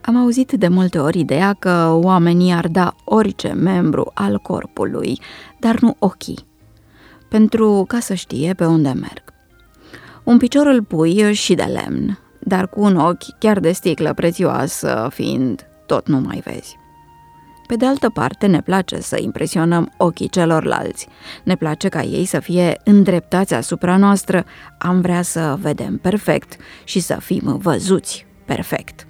Am auzit de multe ori ideea că oamenii ar da orice membru al corpului, dar nu ochii, pentru ca să știe pe unde merg. Un picior îl pui și de lemn, dar cu un ochi chiar de sticlă prețioasă fiind, tot nu mai vezi. Pe de altă parte, ne place să impresionăm ochii celorlalți. Ne place ca ei să fie îndreptați asupra noastră. Am vrea să vedem perfect și să fim văzuți perfect.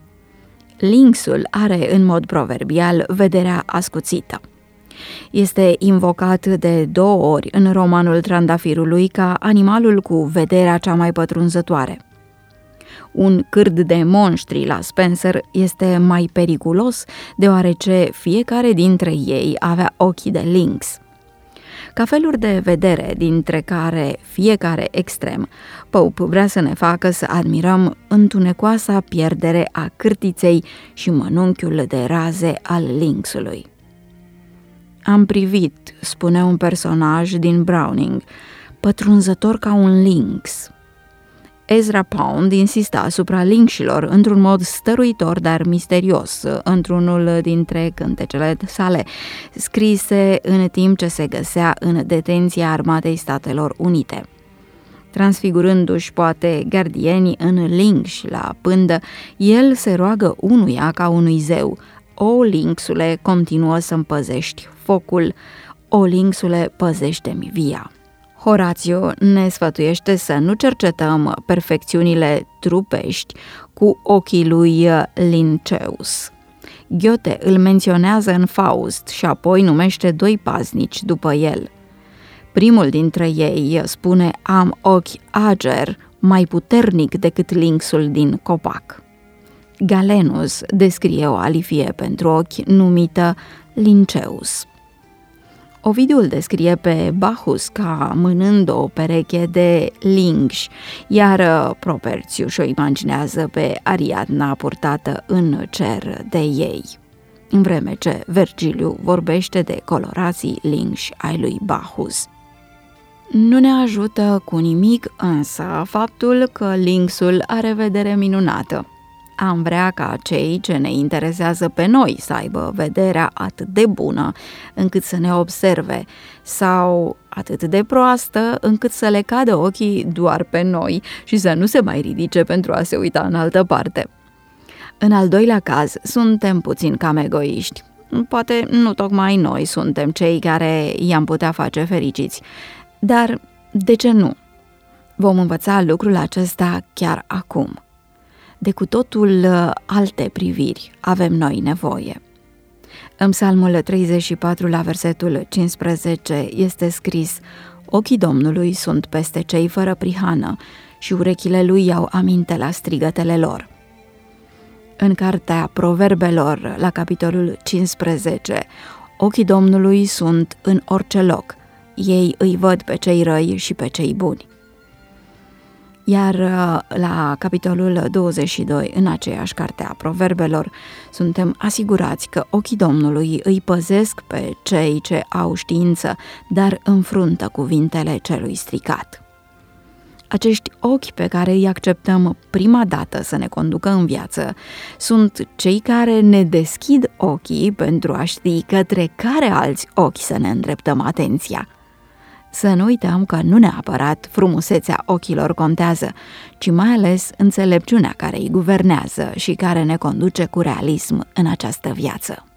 Lynxul are în mod proverbial vederea ascuțită. Este invocat de 2 ori în romanul Trandafirului ca animalul cu vederea cea mai pătrunzătoare. Un cârd de monștri la Spenser este mai periculos deoarece fiecare dintre ei avea ochii de lynx. Ca feluri de vedere, dintre care fiecare extrem, Pope vrea să ne facă să admirăm întunecoasa pierdere a cârtiței și mănunchiul de raze al lynxului. Am privit, spune un personaj din Browning, pătrunzător ca un lynx. Ezra Pound insista asupra lynxilor într-un mod stăruitor, dar misterios, într-unul dintre cântecele sale, scrise în timp ce se găsea în detenția Armatei Statelor Unite. Transfigurându-și poate gardienii în lynx la pândă, el se roagă unuia ca unui zeu: "O, lynxule, continuă să-mi păzești focul, o, lynxule, păzește-mi via." Horațiu ne sfătuiește să nu cercetăm perfecțiunile trupești cu ochii lui Linceus. Goethe îl menționează în Faust și apoi numește 2 paznici după el. Primul dintre ei spune: "Am ochi ager, mai puternic decât lynxul din copac." Galenus descrie o alifie pentru ochi numită Linceus. Ovidiu îl descrie pe Bacchus ca mânând o pereche de lynx, iar Properțiu o imaginează pe Ariadna purtată în cer de ei, în vreme ce Vergiliu vorbește de colorații lynx ai lui Bacchus. Nu ne ajută cu nimic însă faptul că lynxul are vedere minunată. Am vrea ca cei ce ne interesează pe noi să aibă vederea atât de bună încât să ne observe, sau atât de proastă încât să le cadă ochii doar pe noi și să nu se mai ridice pentru a se uita în altă parte. În al doilea caz, suntem puțin cam egoiști. Poate nu tocmai noi suntem cei care i-am putea face fericiți, dar de ce nu? Vom învăța lucrul acesta chiar acum. De cu totul alte priviri avem noi nevoie. În Psalmul 34, la versetul 15, este scris: "Ochii Domnului sunt peste cei fără prihană și urechile lui iau aminte la strigătele lor." În cartea Proverbelor, la capitolul 15, ochii Domnului sunt în orice loc. Ei îi văd pe cei răi și pe cei buni. Iar la capitolul 22, în aceeași carte a Proverbelor, suntem asigurați că ochii Domnului îi păzesc pe cei ce au știință, dar înfruntă cuvintele celui stricat. Acești ochi pe care îi acceptăm prima dată să ne conducă în viață sunt cei care ne deschid ochii pentru a ști către care alți ochi să ne îndreptăm atenția. Să nu uităm că nu neapărat frumusețea ochilor contează, ci mai ales înțelepciunea care îi guvernează și care ne conduce cu realism în această viață.